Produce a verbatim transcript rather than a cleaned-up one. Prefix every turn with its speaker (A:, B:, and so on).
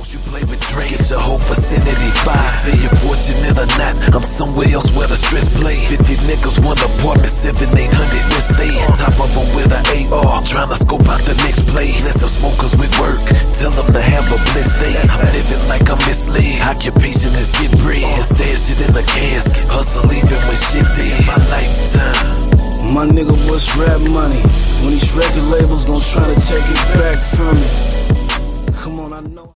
A: you play with Dre, get your whole vicinity by. Say you're fortunate or not, I'm somewhere else where the stress play. Fifty niggas, one apartment, seven, eight hundred, let's stay. Top of them with an A R, tryna scope out the next play. Let some smokers with work, tell them to have a blessed day. I'm living like I'm misled, occupation is get bread. Stash it in the casket, hustle even when shit dead. My lifetime.
B: My nigga, what's rap money? When these record labels gon' try to take it back from me. Come on, I know.